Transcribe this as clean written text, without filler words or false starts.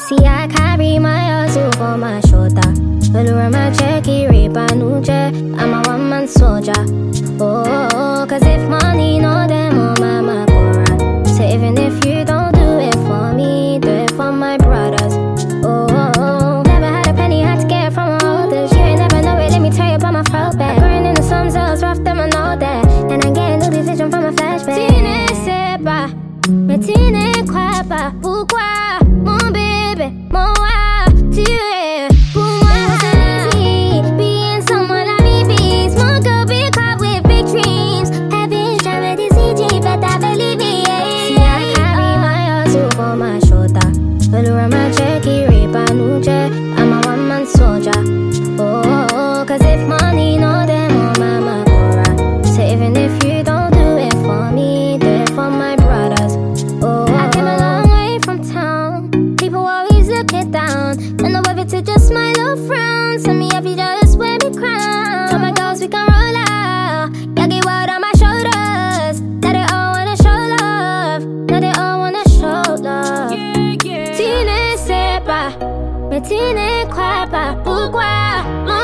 See, I carry my hustle for my shoulder. Allure my checky, rape and uche. I'm a one-man soldier. Oh, cause if money no them, oh mama pora. So even if you don't do it for me, do it for my brothers. Oh, never had a penny, had to get it from my elders. You ain't never know it, let me tell you about my throat back. Growing in the slums, I was rough, them I know that. And I'm getting new vision from a flashback. Tine seba, me tine kwapa. Pourquoi, mon bébé, mon wa, tu es pour moi. It's easy, being someone I be beast. Mon girl be caught with big dreams. Having jamais des idées, but I believe me. See, I carry my hustle for my shoulder. Allure my checky, rape and uche. I'm a one-man soldier. Oh, cause if money no them, oh mama pora. So even if you don't do it for me, do it for my brothers. Oh, I came a long way from town. People always looking down. Don't know whether to just smile or frown. Tell me if you just wear me crown. Tell my girls we can roll out. Y'all get wild on my shoulders. Now they all wanna show love. Now they all wanna show love. Tine sait pas, mais tu ne crois pas. Pourquoi?